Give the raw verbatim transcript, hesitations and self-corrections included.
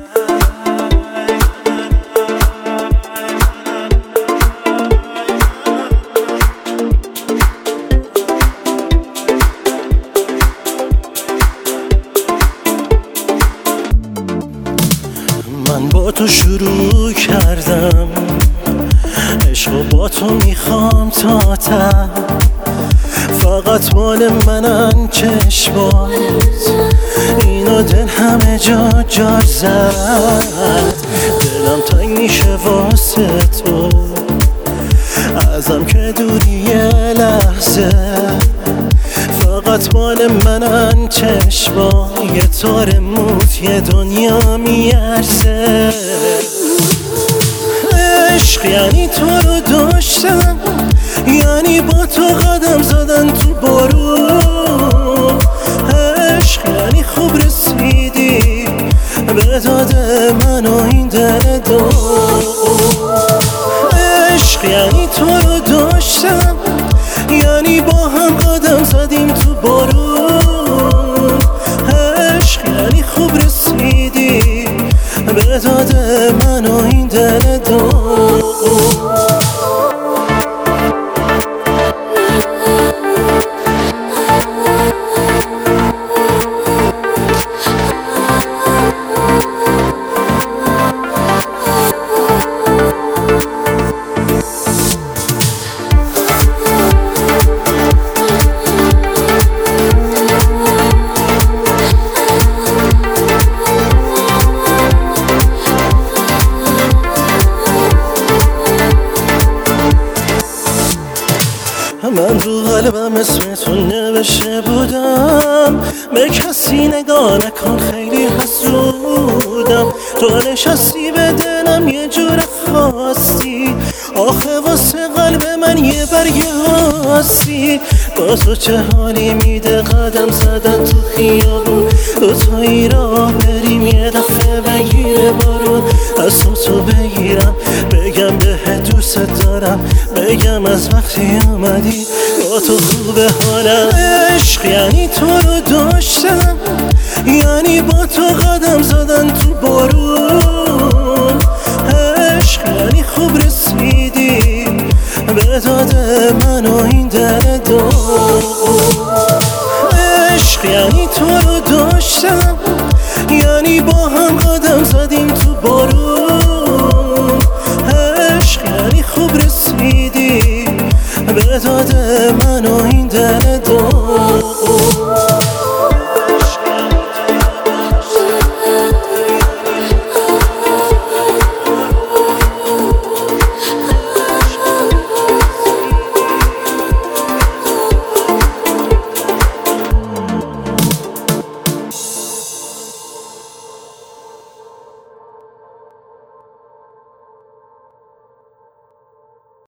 من با تو شروع کردم، عشقو با تو میخوام تا ته، فقط مال منن چشمات، اینو دل همه جا جار زد. دلم تنگ میشه واسه تو، ازم که دوری یه لحظه، فقط مال منن چشما، یه تار موت یه دنیا میارزه. عشق یعنی تو رو داشتم، یعنی با تو قدم زدن تو بارون. عشق یعنی خوب رسیدی به داد من و این دل دو. عشق یعنی تو رو داشتم، یعنی با هم قدم زدیم تو بارون. عشق یعنی خوب رسیدی به داد من و این دل دو. من رو قلبم اسمتون نوشته بودم، به کسی نگاه نکن خیلی حسودم. تو نشستی به دلم یه جور خاصی، آخه واسه قلب من یه برگ هستی. با تو چه حالی میده قدم زدن تو خیابون، دوتایی راه بریم یه دفعه بگیره بارون. از تو بگیرم بگم بهت دوست دارم، بگم از وقتی اومدی با تو خوبه حالم. عشق یعنی تو رو داشتم، یعنی با تو قدم زدن تو بارون. عشق یعنی خوب رسیدی به داد من و این دل دو. عشق یعنی تو رو داشتم، یعنی با هم قدم زدیم تو بارون. عشق یعنی خوب رسیدی به داد من و این